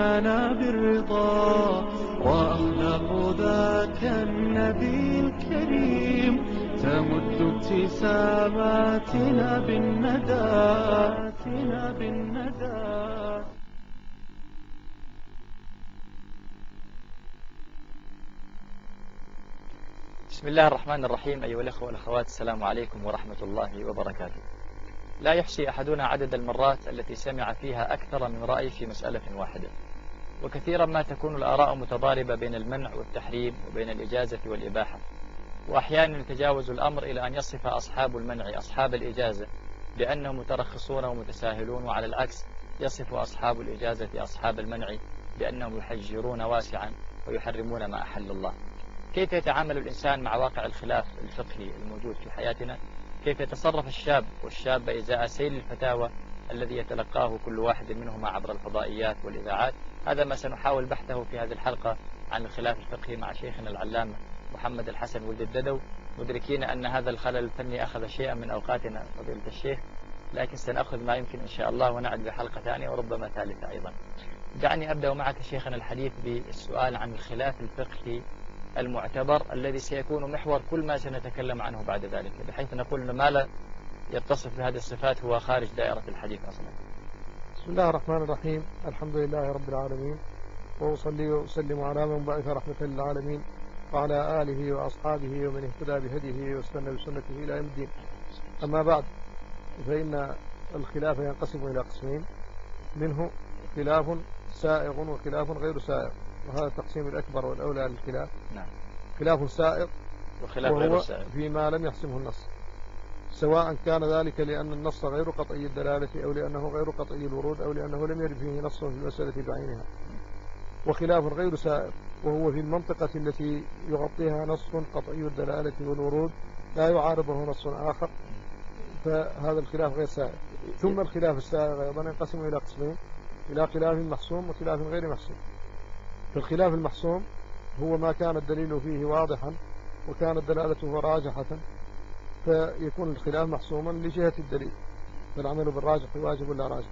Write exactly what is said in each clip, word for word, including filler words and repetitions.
أكرمنا بالرضا، وأخلاق ذاك النبي الكريم تمد ابتساماتنا بالندى بالندى. بسم الله الرحمن الرحيم. أيها الأخوة والأخوات، السلام عليكم ورحمة الله وبركاته. لا يحصي أحدنا عدد المرات التي سمع فيها أكثر من رأي في مسألة واحدة، وكثيرا ما تكون الآراء متضاربة بين المنع والتحريم وبين الإجازة والإباحة، وأحيانا يتجاوز الأمر إلى أن يصف أصحاب المنع أصحاب الإجازة بأنهم مترخصون ومتساهلون، وعلى العكس يصف أصحاب الإجازة أصحاب المنع بأنهم يحجرون واسعا ويحرمون ما أحل الله. كيف يتعامل الإنسان مع واقع الخلاف الفقهي الموجود في حياتنا؟ كيف يتصرف الشاب والشابة إزاء سيل الفتاوى الذي يتلقاه كل واحد منهما عبر الفضائيات والإذاعات؟ هذا ما سنحاول بحثه في هذه الحلقة عن الخلاف الفقهي مع شيخنا العلامة محمد الحسن ولد الددو، مدركين أن هذا الخلل الفني أخذ شيئا من أوقاتنا فضيلة الشيخ، لكن سنأخذ ما يمكن إن شاء الله ونعد بحلقة ثانية وربما ثالثة أيضا. دعني أبدأ معك شيخنا الحديث بالسؤال عن الخلاف الفقهي المعتبر الذي سيكون محور كل ما سنتكلم عنه بعد ذلك، بحيث نقول أن ما لا يتصف بهذه الصفات هو خارج دائرة الحديث أصلا. بسم الله الرحمن الرحيم. الحمد لله رب العالمين، وأصلي وأسلم على من بعث رحمة للعالمين وعلى آله وأصحابه ومن اهتدى بهديه واستنى بسنته إلى يوم الدين. أما بعد، فإن الخلاف ينقسم إلى قسمين، منه خلاف سائغ وخلاف غير سائغ، وهذا التقسيم الأكبر والأولى للخلاف. نعم. خلاف سائغ وخلاف غير سائغ فيما لم يحسمه النص، سواء كان ذلك لأن النص غير قطعي الدلالة أو لأنه غير قطعي الورود أو لأنه لم يرد فيه نص في المسألة بعينها. وخلاف غير سائغ وهو في المنطقة التي يغطيها نص قطعي الدلالة والورود لا يعارضه نص آخر، فهذا الخلاف غير سائغ. ثم الخلاف السائغ أيضا ينقسم إلى قسمين، إلى خلاف محسوم وخلاف غير محسوم. فالخلاف المحسوم هو ما كان الدليل فيه واضحا وكانت دلالته راجحة، فيكون الخلاف محسوما لجهة الدليل، فالعمل بالراجح واجب ولا راجح.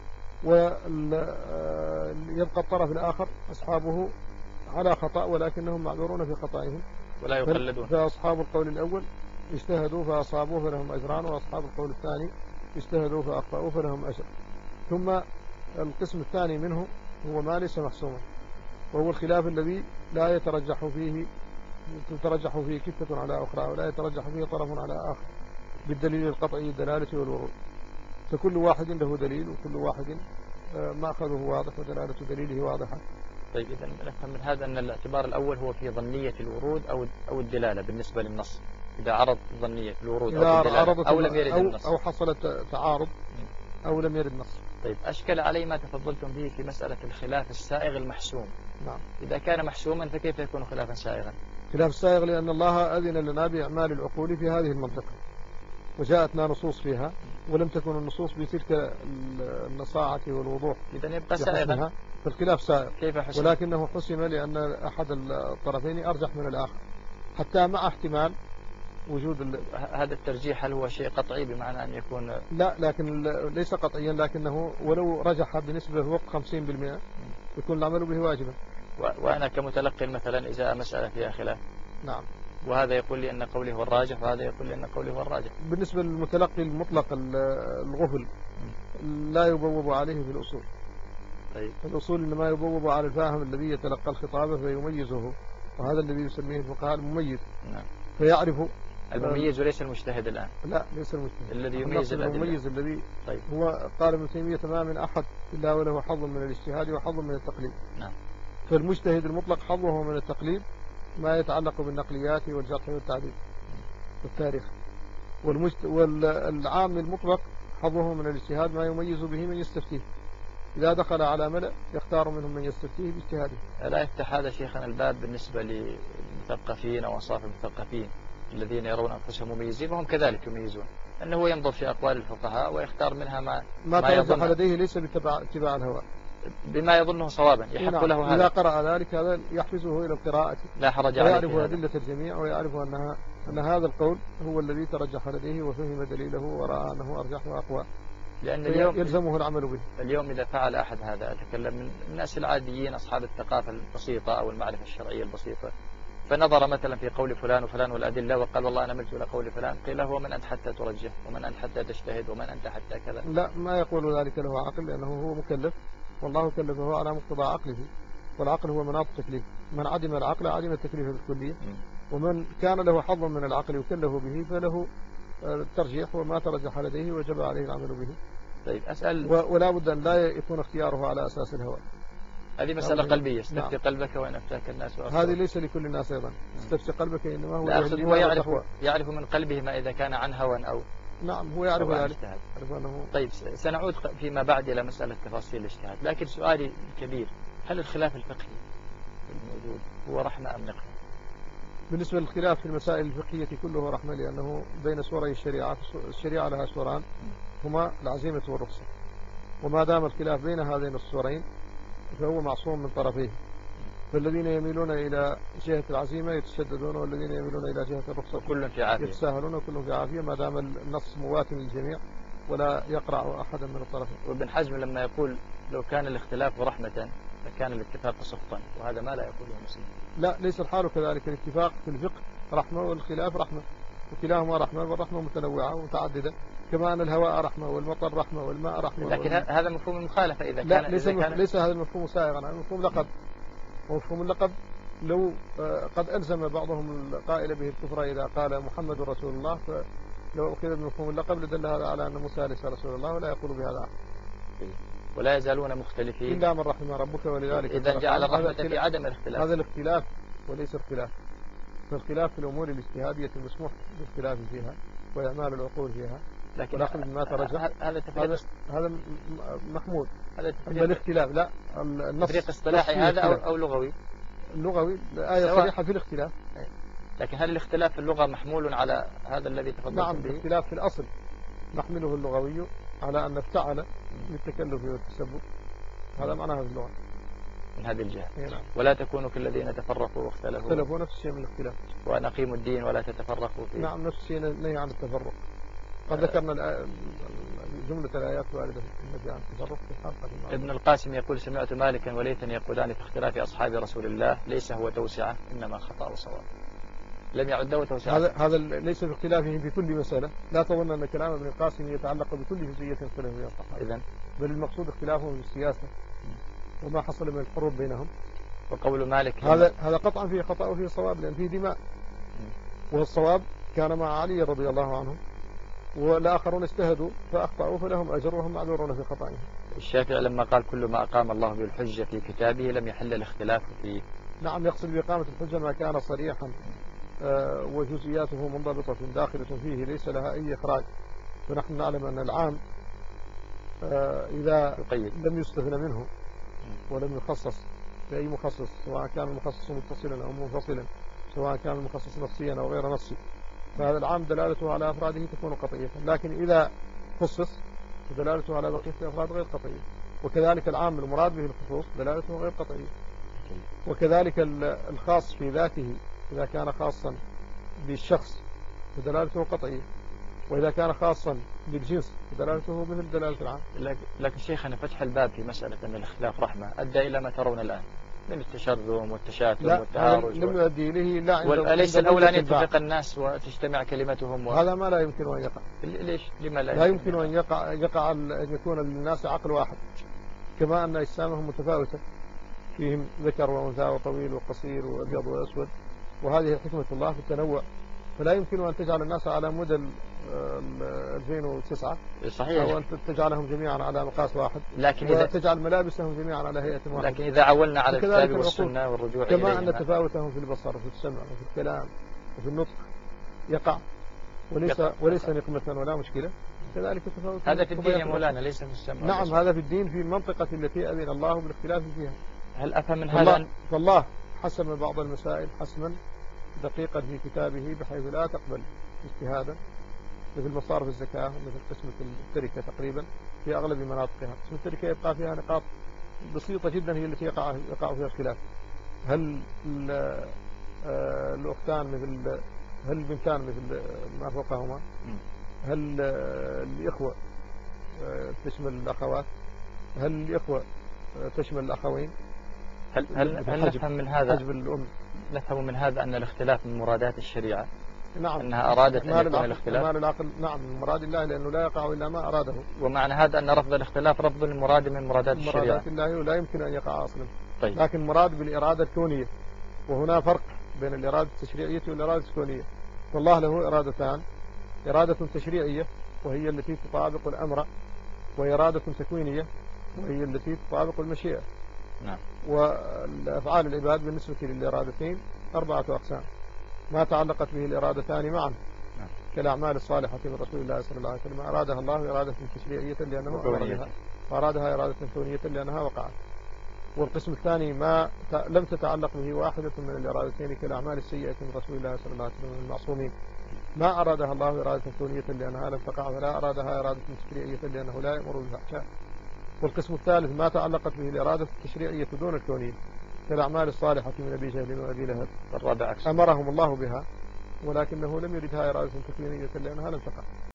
ويبقى الطرف الآخر أصحابه على خطأ ولكنهم معذورون في خطائهم ولا يقلدون. فأصحاب القول الأول اجتهدوا فأصابوا فلهم أجران، وأصحاب القول الثاني اجتهدوا فأخطأوا فلهم أجر. ثم القسم الثاني منه هو ما ليس محسوما، وهو الخلاف الذي لا يترجح فيه تترجح فيه كفة على أخرى، ولا يترجح فيه طرف على آخر بالدليل القطعي الدلالة والورود، فكل واحد له دليل وكل واحد مأخذه واضح ودلالة دليله واضحة. طيب، إذا نفهم من هذا أن الاعتبار الأول هو في ظنية الورود أو أو الدلالة بالنسبة للنص، إذا عرض ظنية الورود أو الدلالة أو لم يرد أو النص أو حصل تعارض أو لم يرد نص. طيب، أشكل علي ما تفضلتم به في مسألة الخلاف السائغ المحسوم. نعم. إذا كان محسوما فكيف يكون خلافا سائغا؟ خلاف السائغ لأن الله أذن لنا بإعمال العقول في هذه المنطقة، وجاءتنا نصوص فيها ولم تكن النصوص بتلك النصاعة والوضوح، إذا يبقى سائغا. فالخلاف سائغ كيف حسم؟ ولكنه حسم لأن أحد الطرفين أرجح من الآخر، حتى مع احتمال وجود ال... هذا الترجيح هل هو شيء قطعي بمعنى أن يكون؟ لا، لكن ليس قطعيا، لكنه ولو رجح بنسبة فوق خمسين بالمئة يكون العمل به واجبا. و... وأنا كمتلقي مثلا إذا مسألة فيها خلاف، نعم، وهذا يقول لي أن قوله هو الراجح وهذا يقول لي أن قوله هو الراجح. بالنسبة للمتلقي المطلق الغفل لا يبوب عليه في الأصول. طيب. الأصول إنما يبوب على الفاهم الذي يتلقى الخطابة فيميزه، وهذا الذي يسميه الفقهاء المميز. نعم. فيعرف المميز وليس المجتهد الآن. لا، ليس المجتهد، الذي يميز الأدلة. المميز الذي طيب. هو قال ابن تيمية ما من أحد إلا وله حظ من الاجتهاد وحظ من التقليد. نعم. فالمجتهد المطلق حظه من التقليد ما يتعلق بالنقليات والجرح والتعديل والتاريخ، والمجت... والعام المطلق حظه من الاجتهاد ما يميز به من يستفتيه، إذا دخل على ملأ يختار منهم من يستفتيه باجتهاده. لا يفتح هذا شيخنا الباب بالنسبة للمثقفين أو أنصاف المثقفين الذين يرون أنفسهم مميزين وهم كذلك يميزون، أنه ينظر في أقوال الفقهاء ويختار منها ما ما, ما ترجح لديه ليس باتباع الهوى، بما يظنه صوابا يحق له هذا. إذا قرأ ذلك هذا يحفزه إلى القراءة، لا حرج عليه، ويعرف أدلة الجميع ويعرف أنها أن هذا القول هو الذي ترجح لديه وفهم دليله ورأى أنه أرجح وأقوى. لأن اليوم يلزمه العمل به. اليوم إذا فعل أحد هذا، أتكلم من الناس العاديين أصحاب الثقافة البسيطة أو المعرفة الشرعية البسيطة، فنظر مثلا في قول فلان وفلان والأدلة وقال والله أنا ملت إلى قول فلان، قيل له ومن أنت حتى ترجح، ومن أنت حتى تجتهد، ومن أنت حتى كذا. لا، ما يقول ذلك له عقل، لأنه هو مكلف والله كلفه على مقتضى عقله، والعقل هو مناط التكليف. من عدم العقل عدم التكليف بالكلية، ومن كان له حظ من العقل يكلف به فله الترجيح، وما ترجح لديه وجب عليه العمل به. طيب أسأل، ولا بد أن لا يكون اختياره على أساس الهوى. هذه مسألة قلبية، استفتي نعم. قلبك وإن أفتاك الناس وأصدق. هذه ليس لكل الناس أيضا، استفتي قلبك إنما هو, هو يعرف, يعرف من قلبه ما إذا كان عن هوى أو نعم هو يعرف ذلك. أنه... طيب سنعود فيما بعد إلى مسألة تفاصيل الاجتهاد، لكن سؤالي الكبير، هل الخلاف الفقهي الموجود هو رحمة أم نقمة؟ بالنسبة للخلاف في المسائل الفقهية كله رحمة، لأنه بين سوري الشريعة، الشريعة لها سوران هما العزيمة والرخصة، وما دام الخلاف بين هذين السورين فهو معصوم من طرفيه، فالذين يميلون إلى جهة العزيمة يتشددون، والذين يميلون إلى جهة الرخصة كل في عافية يتساهلون، وكلهم في عافية ما دام النص موات للجميع ولا يقرع أحدا من الطرفين. وابن حزم لما يقول لو كان الاختلاف رحمة لكان الاتفاق سخطا، وهذا ما لا يقوله مسلم. لا، ليس الحال كذلك، الاتفاق في الفقه رحمة والخلاف رحمة، وكلاهما رحمة، والرحمة متنوعة ومتعددة، كما أن الهواء رحمة والمطر رحمة والماء رحمة. لكن وال... هذا مفهوم المخالفة إذا لا كان ليس, إذا كان... ليس هذا المفهوم سائغا، هذا مفهوم لقب، ومفهوم اللقب لو قد ألزم بعضهم القائل به الكفر إذا قال محمد رسول الله، فلو أخذ بمفهوم اللقب لدل هذا على أن موسى ليس رسول الله ولا يقول بهذا، ولا يزالون مختلفين إلا من رحم ربك. ولذلك إذا جعل الرحمة في عدم الاختلاف، هذا الاختلاف وليس اختلاف، فالخلاف في الأمور الاجتهادية المسموح بالاختلاف فيها وإعمال العقول فيها، لكن والأخذ بما ترجح هذا هذا هذا محمود. هذا أما الاختلاف لا، النص تفريق اصطلاحي هذا أو, أو لغوي؟ اللغوي الآية صريحة في الاختلاف، لكن هل الاختلاف في اللغة محمول على هذا الذي تفضلت به؟ نعم، الاختلاف في الأصل نحمله اللغوي على أن افتعل بالتكلف والتسبب، هذا معناها في اللغة من هذه الجهة. نعم. ولا تكونوا كالذين تفرقوا واختلفوا اختلفوا نفس الشيء من الاختلاف، وأن أقيموا الدين ولا تتفرقوا فيه. نعم، نفس الشيء نهي عن التفرق. قد ذكرنا جملة الآيات واردة النهي عن التفرق في الحلقة. ابن القاسم يقول سمعت مالكا وليثا يقولان في اختلاف أصحاب رسول الله ليس هو توسعة إنما خطأ وصواب. لم يعده توسعة. هذا هذا ليس في اختلافهم في كل مسألة، لا تظن أن كلام ابن القاسم يتعلق بكل جزئية اختلف فيها الصحابة. إذن بل المقصود اختلافهم في السياسة وما حصل من الحروب بينهم. وقول مالك هذا هذا قطعا فيه خطأ وفيه صواب، لأن فيه دماء، والصواب كان مع علي رضي الله عنه، والآخرون اجتهدوا فأخطأوا فلهم أجر وهم معذورون في خطأهم. الشافعي لما قال كل ما أقام الله به الحجة في كتابه لم يحل الاختلاف فيه. نعم، يقصد بإقامة الحجة ما كان صريحا آه وجزئياته منضبطة داخلة فيه ليس لها أي إخراج، ونحن نعلم أن العام آه إذا يقيد. لم يستثنى منه ولم يخصص بأي مخصص، سواء كان المخصص متصلا أو منفصلا، سواء كان المخصص نصيا أو غير نصي، فهذا العام دلالته على أفراده تكون قطعية، لكن إذا خصص فدلالته على بقية الأفراد غير قطعية. وكذلك العام المراد به الخصوص دلالته غير قطعية. وكذلك الخاص في ذاته إذا كان خاصا بالشخص فدلالته قطعية، وإذا كان خاصا بالجنس فدلالته مثل دلالة العام. لكن شيخنا فتح الباب في مسألة أن الاختلاف رحمة أدى إلى ما ترون الآن من التشرذم والتشاتم والتهارج. لم يؤدي إليه لا عند وليس الأولى أن يتفق الناس وتجتمع كلمتهم و... هذا ما لا يمكن أن يقع. ليش؟ لما لا, لا يمكن أن يقع يقع أن يكون للناس عقل واحد، كما أن أجسامهم متفاوتة، فيهم ذكر وأنثى وطويل وقصير وأبيض وأسود، وهذه حكمة الله في التنوع، فلا يمكن أن تجعل الناس على موديل ألفين وتسعة صحيح، أو أن تجعلهم جميعا على مقاس واحد، لكن إذا تجعل ملابسهم جميعا على هيئة واحدة. لكن إذا عولنا على الكتاب والسنة والرجوع إليهما، كما أن تفاوتهم في البصر وفي السمع وفي الكلام وفي النطق يقع وليس يقع. وليس نقمة ولا مشكلة، كذلك تفاوت. هذا في الدين يا مولانا ليس في السمع. نعم والبصر. هذا في الدين في المنطقة التي أذن الله بالاختلاف فيها. هل أفهم من هذا أن... فالله حسم بعض المسائل حسما دقيقا في كتابه بحيث لا تقبل اجتهادا، مثل مصارف الزكاة مثل قسمة التركة تقريبا في أغلب مناطقها. قسمة التركة يبقى فيها نقاط بسيطة جدا هي التي يقع, يقع فيها الخلاف. هل الأختان مثل هل البنتان مثل ما فوقهما؟ هل الإخوة تشمل الأخوات؟ هل الإخوة تشمل الأخوين؟ هل هل, هل نفهم من هذا حجب الأم نفهم من هذا أن الاختلاف من مرادات الشريعة؟ نعم، أنها أرادت أن يكون الاختلاف. إكمال العقل نعم من مراد الله، لأنه لا يقع إلا ما أراده. ومعنى هذا أن رفض الاختلاف رفض المراد من مرادات الشريعة. مرادات الله لا يمكن أن يقع أصلا. طيب. لكن مراد بالإرادة الكونية، وهنا فرق بين الإرادة التشريعية والإرادة الكونية. والله له إرادتان: إرادة تشريعية وهي التي تطابق الأمر، وإرادة تكوينية وهي التي تطابق المشيئة. نعم. والأفعال العباد بالنسبة للإرادتين أربعة أقسام: ما تعلقت به الإرادتان معا نعم. كالأعمال الصالحة من رسول الله صلى الله عليه وسلم أرادها الله إرادة تشريعية لأنه أمر بها، وأرادها إرادة كونية لأنها وقعت. والقسم الثاني ما لم تتعلق به واحدة من الإرادتين كالأعمال السيئة من رسول الله صلى الله عليه وسلم المعصومين، ما أرادها الله إرادة كونية لأنها لم تقع، ولا أرادها إرادة تشريعية لأنه لا يأمر بالفحشاء. والقسم الثالث ما تعلقت به الإرادة التشريعية دون الكونية كالأعمال الصالحة من أبي جهل وأبي لهب، الرابع أكثر. أمرهم الله بها ولكنه لم يردها إرادة تكوينية لأنها لم تقع.